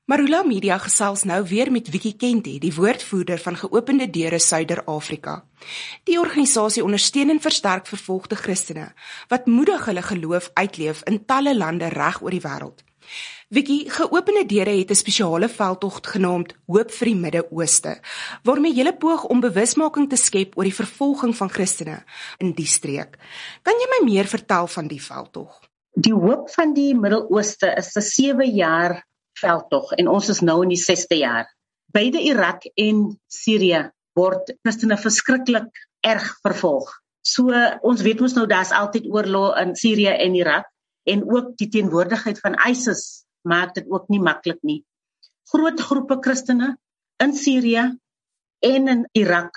Marula Media gesels nou weer met Vicky Kente, die woordvoerder van Geopende Deure Suider-Afrika. Die organisasie ondersteun en versterk vervolgde Christene, wat moedig hulle geloof uitleef in talle lande reg oor die wêreld. Vicky, Geopende Deure het 'n spesiale veldtog genaamd Hoop vir die Midde-Ooste, waarmee julle poog om bewusmaking te skep oor die vervolging van Christene in die streek. Kan jy my meer vertel van die veldtog? Die Hoop van die Midde-Ooste is 'n 7 jaar veldtog en ons is nou in die 6de jaar. Beide Irak en Sirië word Christene verskriklik erg vervolg. So ons weet mos nou daar's altyd oorlog in Sirië en Irak en ook die teenwoordigheid van ISIS maak dit ook nie maklik nie. Groot groepe Christene in Sirië en in Irak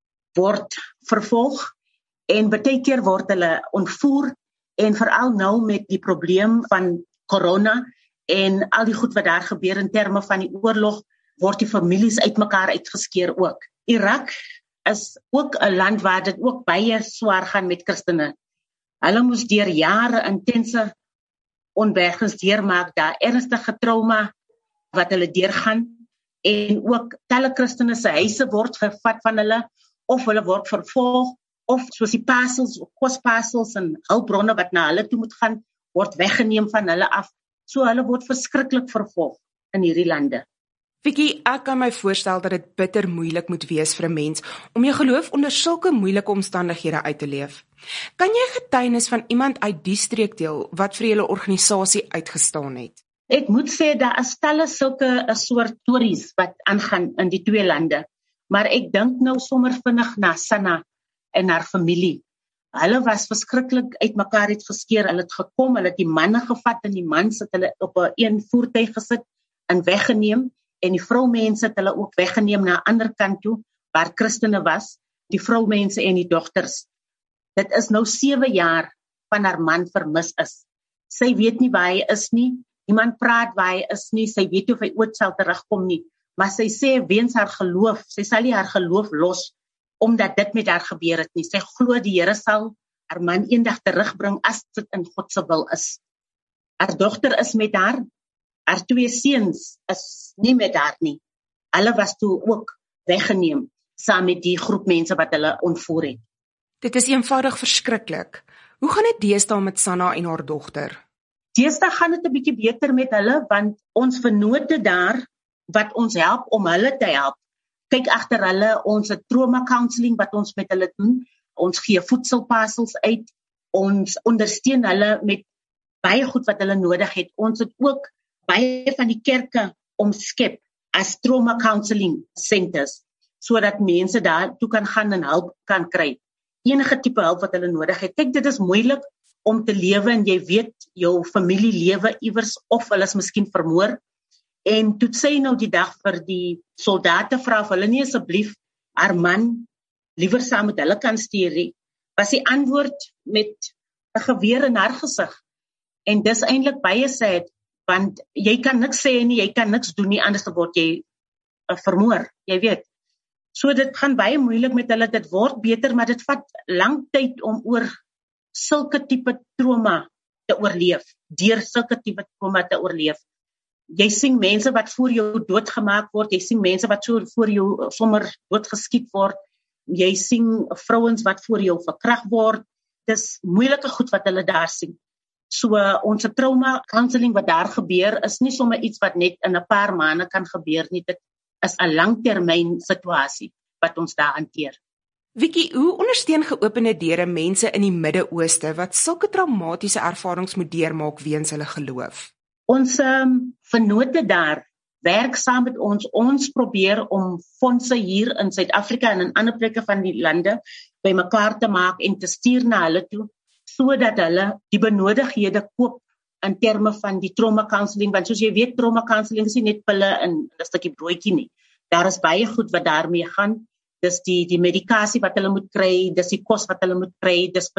word vervolg en baie keer word hulle ontvoer en veral nou met die probleem van corona en al die goed wat daar gebeur in terme van die oorlog, word die families uitmekaar uitgeskeer ook. Irak is ook 'n land waar dit ook baie swaar gaan met Christene. Hulle moes deur jare intense onbergings deurmaak, daar ernstige trauma wat hulle deurgaan en ook talle Christene se huise word gevat van hulle of hulle word vervolg of soos die parcels, kosparcels en hulpbronne wat na hulle toe moet gaan, word weggeneem van hulle af. So hulle word verskriklik vervolg in hierdie lande. Vicky, ek kan my voorstel dat dit bitter moeilik moet wees vir 'n mens om jou geloof onder sulke moeilike omstandighede uit te leef. Kan jy getuienis van iemand uit die streek deel wat vir julle organisasie uitgestaan het? Ek moet sê daar is talle sulke 'n soort stories wat aangaan in die twee lande, maar ek dink nou sommer vinnig na Sanna en haar familie. Hulle was verskriklik uitmekaar uitgeskeer. Hulle het gekom, hulle het die manne gevat en die mans het hulle op 'n een voertuig gesit en weggeneem en die vroumense het hulle ook weggeneem na 'n ander kant toe waar Christene was, die vroumense en die dogters. Dit is nou 7 jaar van haar man vermis is. Sy weet nie waar hy is nie. Niemand praat waar hy is nie. Sy weet nie of hy ooit sal terugkom nie. Maar sy sê weens haar geloof, sy sal nie haar geloof los omdat dit met haar gebeur het nie. Sy glo die Here sal haar man eendag terugbring as dit in God se wil is. Haar dogter is met haar 2 seuns is nie met haar nie. Hulle was toe ook weggeneem saam met die groep mense wat hulle ontvoer het. Dit is eenvoudig verskriklik. Hoe gaan dit deesdae met Sanna en haar dogter? Deesdae gaan dit 'n bietjie beter met hulle want ons vennote daar wat ons help om hulle te help. Kyk agter hulle, ons het trauma counselling wat ons met hulle doen. Ons gee voedselparcels uit. Ons ondersteun hulle met baie goed wat hulle nodig het. Ons het ook baie van die kerke omskep as trauma counselling centers sodat mense daar toe kan gaan en hulp kan kry. Enige tipe hulp wat hulle nodig het. Kyk, dit is moeilik om te lewe en jy weet jou familie lewe iewers of hulle is miskien vermoor. En toe sê nou die dag vir die soldate vra of hulle nie asseblief haar man liewer saam met hulle kan stuur nie. Was die antwoord met 'n geweer in haar gesig. En dis eintlik baie sad want jy kan niks sê nie, jy kan niks doen nie anders word jy vermoor, jy weet. So dit gaan baie moeilik met hulle, dit word beter, maar dit vat lang tyd om oor sulke tipe trauma te oorleef, deur sulke tipe trauma te oorleef. Jy sien mense wat voor jou doodgemaak word, jy sien mense wat so voor jou sommer doodgeskiet word, jy sien vrouens wat voor jou verkragt word, dis moeilike goed wat hulle daar sien. So ons trauma counselling wat daar gebeur is nie sommer iets wat net in 'n paar maande kan gebeur nie, dit is 'n langtermyn situasie wat ons daar hanteer. Vicky, hoe ondersteun Geopende Deure mense in die Midde-Ooste wat sulke traumatiese ervarings moet deurmaak weens hulle geloof? Ons vennote daar werk saam met ons. Ons probeer om fondse hier in Suid-Afrika en in ander plekke van die lande bymekaar te maak en te stuur na hulle toe, sodat hulle die benodighede koop in terme van die trauma counselling, want soos jy weet, trauma counselling is nie net pille en 'n stukkie broodjie nie. Daar is baie goed wat daarmee gaan. Dis die medikasie wat hulle moet kry, dis die kos wat hulle moet kry, dis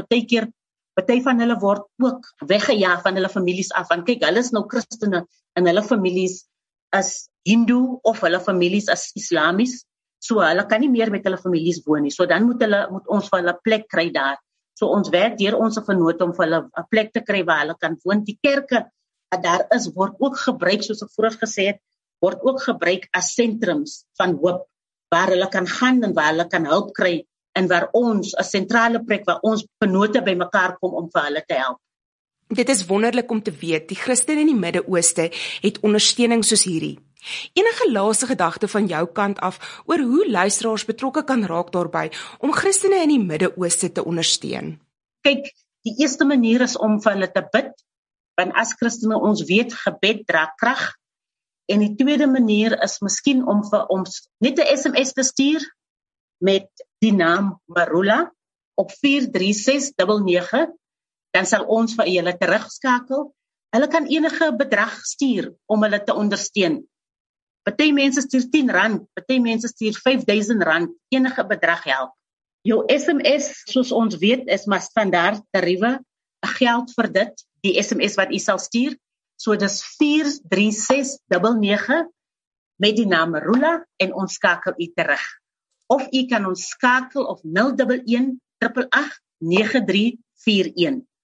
party van hulle word ook weggejaag van hulle families af. Want kyk, hulle is nou Christene en hulle families is Hindu of hulle families is Islamies. So hulle kan nie meer met hulle families woon nie. So dan moet ons vir hulle plek kry daar. So ons werk deur ons vennote om vir hulle 'n plek te kry waar hulle kan woon. Die kerke wat daar is word ook gebruik soos ek vroeër gesê het word ook gebruik as sentrums van hoop, waar hulle kan gaan en waar hulle kan hulp kry, en waar ons, 'n sentrale plek waar ons vennote bymekaar kom om vir hulle te help. Dit is wonderlik om te weet, die Christene in die Midde-Ooste het ondersteuning soos hierdie. Enige laaste gedagte van jou kant af oor hoe luisteraars betrokke kan raak daarbey om Christene in die Midde-Ooste te ondersteun? Kyk, die eerste manier is om vir hulle te bid, want as Christene ons weet, gebed dra krag. En die tweede manier is miskien om vir ons net 'n SMS te stuur met die naam Marula op 43699, dan sal ons vir julle terugskakel. Hulle kan enige bedrag stuur om hulle te ondersteun. Party mense stuur R10, party mense stuur R5000, enige bedrag help. Jou SMS, soos ons weet, is maar standaard tariewe, geld vir dit, die SMS wat u sal stuur. So dis 43699 met die naam Marula en ons skakel u terug. Of u kan ons skakel op 011 888 9341.